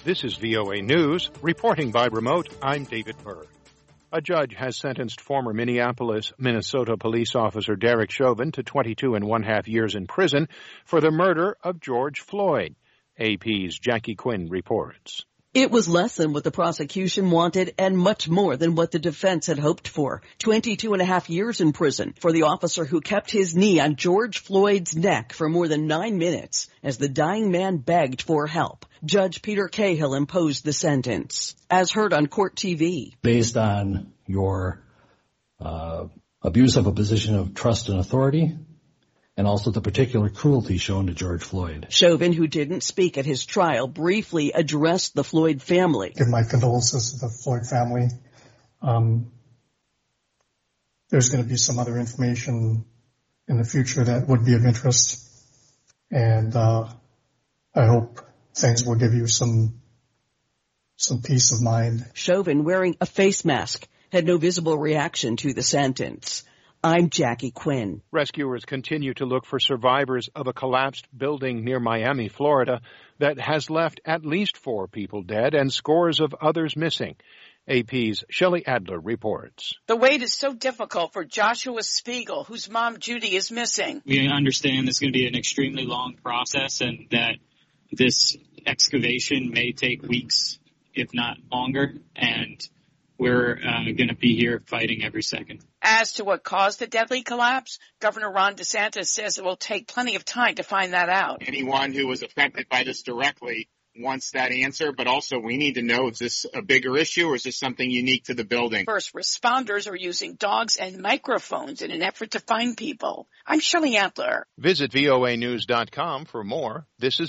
This is VOA News. Reporting by remote, I'm David Berg. A judge has sentenced former Minneapolis, Minnesota police officer Derek Chauvin to 22.5 years in prison for the murder of George Floyd. AP's Jackie Quinn reports. It was less than what the prosecution wanted and much more than what the defense had hoped for. 22.5 years in prison for the officer who kept his knee on George Floyd's neck for more than 9 minutes as the dying man begged for help. Judge Peter Cahill imposed the sentence, as heard on Court TV. Based on your abuse of a position of trust and authority, and also the particular cruelty shown to George Floyd. Chauvin, who didn't speak at his trial, briefly addressed the Floyd family. Give my condolences to the Floyd family. There's going to be some other information in the future that would be of interest, and I hope things will give you some peace of mind. Chauvin, wearing a face mask, had no visible reaction to the sentence. I'm Jackie Quinn. Rescuers continue to look for survivors of a collapsed building near Miami, Florida, that has left at least 4 people dead and scores of others missing. AP's Shelley Adler reports. The wait is so difficult for Joshua Spiegel, whose mom Judy is missing. We understand this is going to be an extremely long process and that this excavation may take weeks, if not longer, and we're going to be here fighting every second. As to what caused the deadly collapse, Governor Ron DeSantis says it will take plenty of time to find that out. Anyone who was affected by this directly wants that answer, but also we need to know, is this a bigger issue or is this something unique to the building? First responders are using dogs and microphones in an effort to find people. I'm Shelley Adler. Visit voanews.com for more. This is